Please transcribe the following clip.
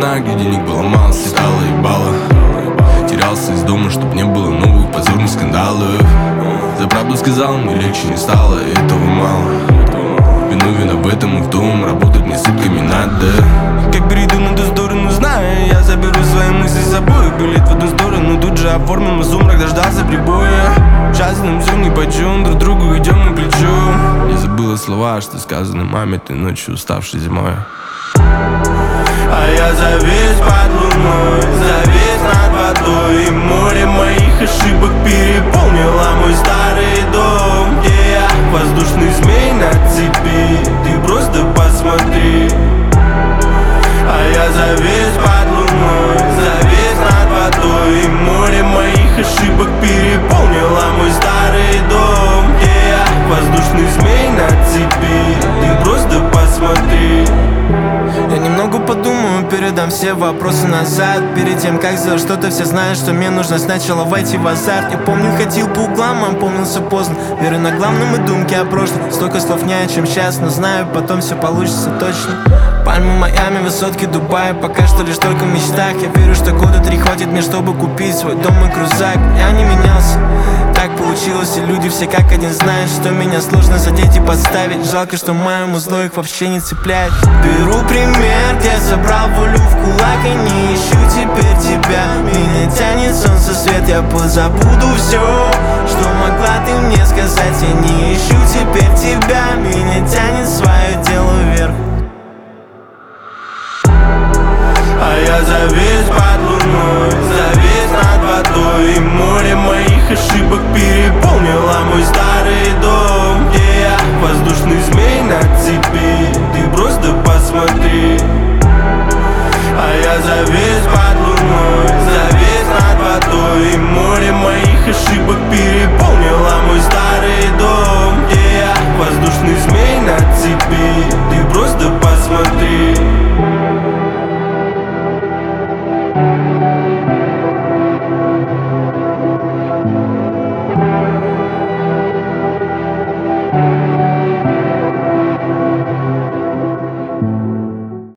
времена, где денег было мало, стало ебало. Терялся из дома, чтоб не было новых позорных скандалов. За правду сказал, мне легче не стало, и этого мало. Виновен в этом и в том, работать мне сутками надо. Как перейду на ту сторону, знаю, я заберу свои мысли с собой. Билет в одну сторону, тут же оформил, но сумрак дождался прибоя. Сейчас нам все нипочем, друг другу идем на плечо. Я забыла слова, что сказаны маме той ночью, уставшей зимой. А я завис под луной, завис над водой, и море моих ошибок переполнило мой старый дом, где я воздушный змей на цепи, ты просто посмотри. А я завис под луной, завис над водой, и море моих ошибок переполнило мой старый дом, где я воздушный змей на цепи, ты просто посмотри. Я немного подумаю, передам все вопросы назад. Перед тем, как сделать что-то, все знают, что мне нужно сначала войти в азарт. Я помню, ходил по углам, опомнился поздно. Верю на главном и думки о прошлом. Столько слов не о чем сейчас, но знаю, потом все получится точно. Пальмы Майами, высотки Дубая, пока что лишь только в мечтах. Я верю, что года 3 хватит мне, чтобы купить свой дом и крузак. Я не менялся, так получилось, и люди все как один знают, что меня сложно задеть и подставить. Жалко, что моему зло их вообще не цепляет. Беру пример, где собрал волю в кулак и не ищу теперь тебя. Меня тянет солнце свет, я позабуду все, что могла ты мне сказать. Я не ищу теперь тебя, меня тянет свое дело вверх. А я завис под луной, завис над водой, и море моих ошибок переполнило мой старый дом,